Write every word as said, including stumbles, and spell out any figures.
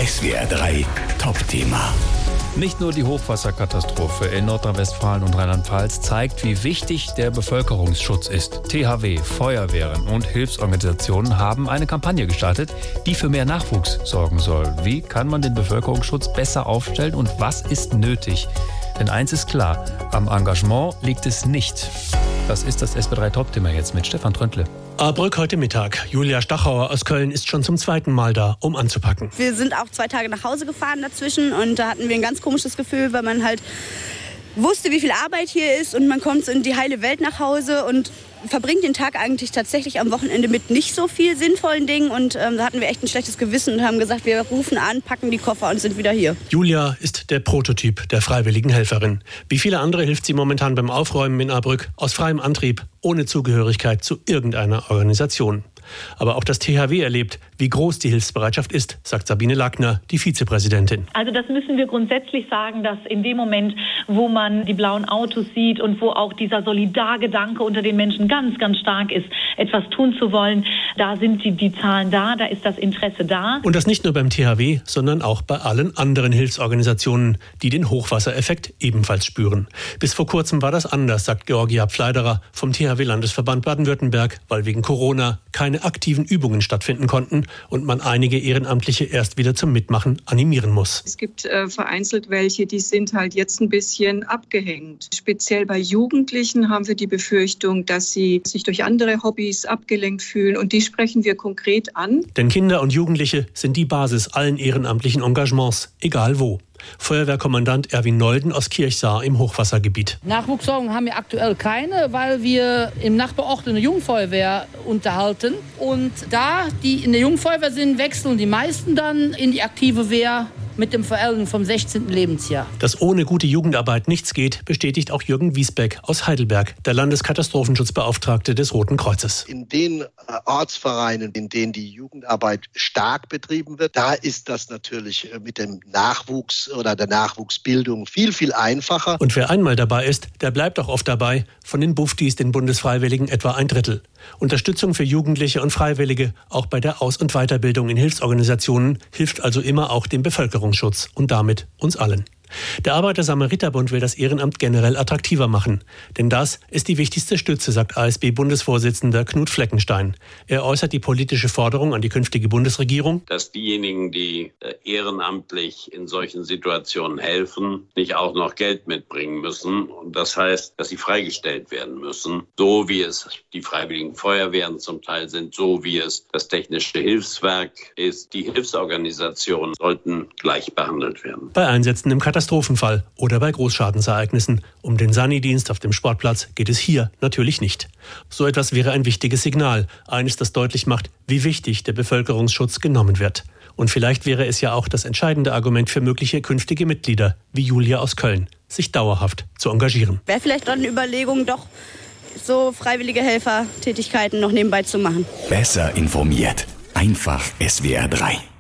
S W R drei Top-Thema. Nicht nur die Hochwasserkatastrophe in Nordrhein-Westfalen und Rheinland-Pfalz zeigt, wie wichtig der Bevölkerungsschutz ist. T H W, Feuerwehren und Hilfsorganisationen haben eine Kampagne gestartet, die für mehr Nachwuchs sorgen soll. Wie kann man den Bevölkerungsschutz besser aufstellen und was ist nötig? Denn eins ist klar, am Engagement liegt es nicht. Das ist das S W R drei Top-Thema jetzt mit Stefan Tröntle. Ahrbrück heute Mittag. Julia Stachauer aus Köln ist schon zum zweiten Mal da, um anzupacken. Wir sind auch zwei Tage nach Hause gefahren dazwischen und da hatten wir ein ganz komisches Gefühl, weil man halt wusste, wie viel Arbeit hier ist und man kommt so in die heile Welt nach Hause und verbringt den Tag eigentlich tatsächlich am Wochenende mit nicht so viel sinnvollen Dingen und ähm, da hatten wir echt ein schlechtes Gewissen und haben gesagt, wir rufen an, packen die Koffer und sind wieder hier. Julia ist der Prototyp der freiwilligen Helferin. Wie viele andere hilft sie momentan beim Aufräumen in Ahrbrück aus freiem Antrieb, ohne Zugehörigkeit zu irgendeiner Organisation. Aber auch das T H W erlebt, wie groß die Hilfsbereitschaft ist, sagt Sabine Lackner, die Vizepräsidentin. Also das müssen wir grundsätzlich sagen, dass in dem Moment, wo man die blauen Autos sieht und wo auch dieser Solidargedanke unter den Menschen ganz, ganz stark ist, etwas tun zu wollen, da sind die, die Zahlen da, da ist das Interesse da. Und das nicht nur beim T H W, sondern auch bei allen anderen Hilfsorganisationen, die den Hochwassereffekt ebenfalls spüren. Bis vor kurzem war das anders, sagt Georgia Pfleiderer vom T H W-Landesverband Baden-Württemberg, weil wegen Corona keine aktiven Übungen stattfinden konnten und man einige Ehrenamtliche erst wieder zum Mitmachen animieren muss. Es gibt äh, vereinzelt welche, die sind halt jetzt ein bisschen abgehängt. Speziell bei Jugendlichen haben wir die Befürchtung, dass sie sich durch andere Hobbys abgelenkt fühlen und die sprechen wir konkret an. Denn Kinder und Jugendliche sind die Basis allen ehrenamtlichen Engagements, egal wo. Feuerwehrkommandant Erwin Nolden aus Kirchsaar im Hochwassergebiet. Nachwuchssorgen haben wir aktuell keine, weil wir im Nachbarort eine Jugendfeuerwehr unterhalten. Und da die in der Jugendfeuerwehr sind, wechseln die meisten dann in die aktive Wehr mit dem Verälten vom sechzehnten Lebensjahr. Dass ohne gute Jugendarbeit nichts geht, bestätigt auch Jürgen Wiesbeck aus Heidelberg, der Landeskatastrofenschutzbeauftragte des Roten Kreuzes. In den äh, Ortsvereinen, in denen die Jugendarbeit stark betrieben wird, da ist das natürlich äh, mit dem Nachwuchs oder der Nachwuchsbildung viel, viel einfacher. Und wer einmal dabei ist, der bleibt auch oft dabei. Von den Buftis, den Bundesfreiwilligen, etwa ein Drittel. Unterstützung für Jugendliche und Freiwillige, auch bei der Aus- und Weiterbildung in Hilfsorganisationen, hilft also immer auch dem Bevölkerungsschutz und damit uns allen. Der Arbeiter-Samariter-Bund will das Ehrenamt generell attraktiver machen. Denn das ist die wichtigste Stütze, sagt A S B-Bundesvorsitzender Knut Fleckenstein. Er äußert die politische Forderung an die künftige Bundesregierung, dass diejenigen, die ehrenamtlich in solchen Situationen helfen, nicht auch noch Geld mitbringen müssen. Und das heißt, dass sie freigestellt werden müssen, so wie es die Freiwilligen Feuerwehren zum Teil sind, so wie es das Technische Hilfswerk ist. Die Hilfsorganisationen sollten gleich behandelt werden. Bei Einsätzen im Katastrophenfall oder bei Großschadensereignissen. Um den Sani-Dienst auf dem Sportplatz geht es hier natürlich nicht. So etwas wäre ein wichtiges Signal, eines, das deutlich macht, wie wichtig der Bevölkerungsschutz genommen wird. Und vielleicht wäre es ja auch das entscheidende Argument für mögliche künftige Mitglieder, wie Julia aus Köln, sich dauerhaft zu engagieren. Wäre vielleicht doch eine Überlegung, doch so freiwillige Helfertätigkeiten noch nebenbei zu machen. Besser informiert. Einfach S W R drei.